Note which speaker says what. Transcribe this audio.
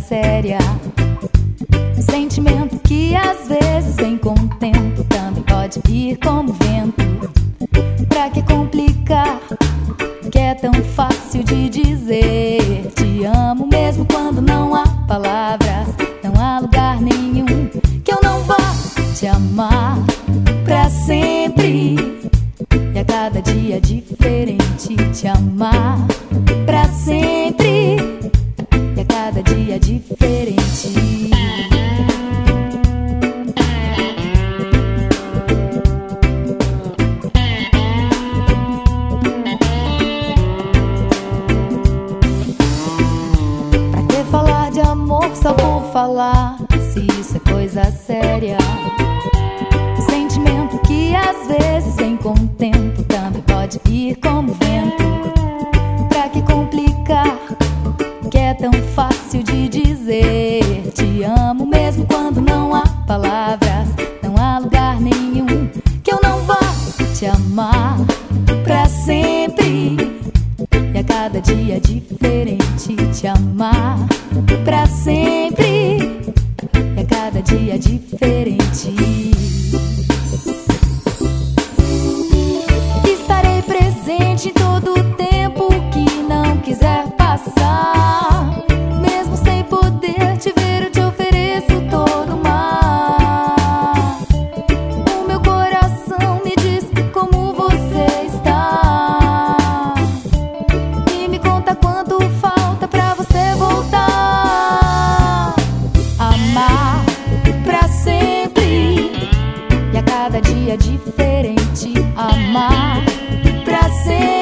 Speaker 1: séria. Um sentimento que às vezes vem com o tempo, também pode ir como vento. Pra que complicar, que é tão fácil de dizer te amo, mesmo quando não há palavras. Não há lugar nenhum que eu não vá te amar pra sempre. E a cada dia diferente te amar pra sempre. E a cada dia diferente. Pra que falar de amor só por falar, se isso é coisa séria? Um sentimento que às vezes vem com o tempo, também pode ir como vento. Pra que complicar, que é tão fácil de dizer te amo, mesmo quando não há palavras. Não há lugar nenhum que eu não vá te amar pra sempre. E a cada dia diferente te amar pra sempre. E a cada dia diferente. Estarei presente em todo o tempo que não quiser passar. Mesmo sem poder te ver, eu te ofereço todo o mar. O meu coração me diz como você está e me conta quanto falta pra você voltar. Amar pra sempre. E a cada dia diferente amar pra sempre.